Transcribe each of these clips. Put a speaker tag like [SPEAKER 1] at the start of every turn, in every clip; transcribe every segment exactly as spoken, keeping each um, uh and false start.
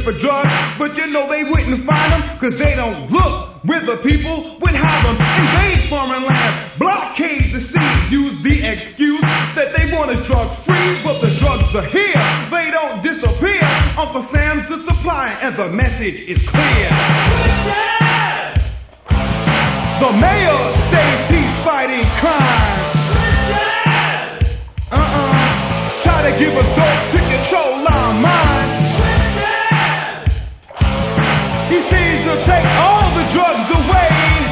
[SPEAKER 1] for drugs, but you know they wouldn't find them, cause they don't look where the people would have them. Invade foreign lands, blockade the sea, use the excuse that they want us drug free, but the drugs are here, they don't disappear. Uncle Sam's the supplier and the message is clear. The mayor says he's fighting crime. Uh-uh, try to give us dope to control our minds. He seems to take all the drugs away,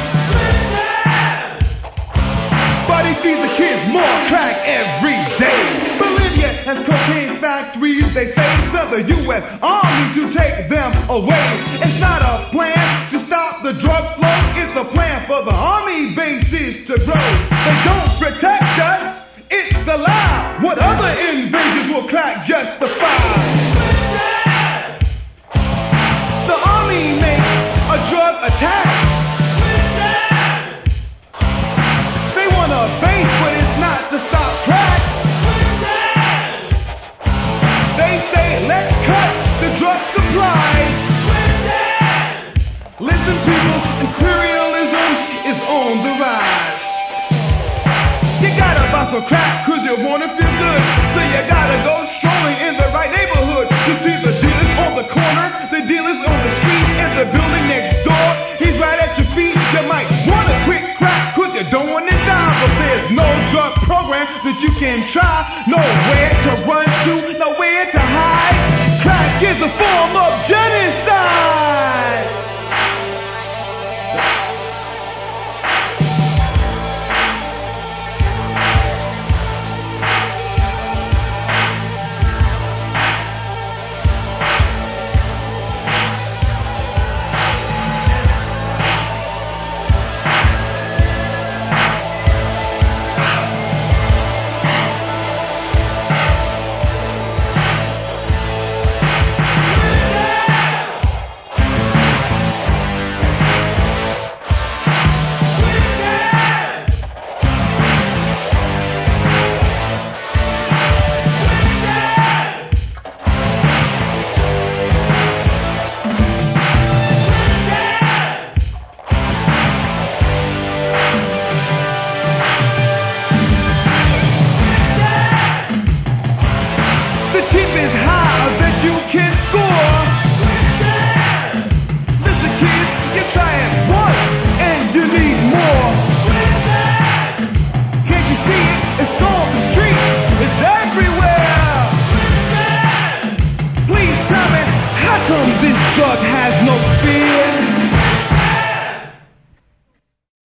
[SPEAKER 1] but he feeds the kids more crack every day. Bolivia has cocaine factories, they say send the U S Army to take them away. It's not a plan to stop the drug flow, it's a plan for the army bases to grow. They don't protect us, it's a lie. What other invasions will crack justify? The army makes a drug attack. They want a base, but it's not to stop crack. They say let's cut the drug supplies. Listen people, imperialism is on the rise. You gotta buy some crack cause you wanna feel good, so you gotta go strolling in the right neighborhood. You see the dealers on the corner, the dealers on the street, and the building next door, he's right at your feet. You might want a quick crack cause you don't want to die, but there's no drug program that you can try nowhere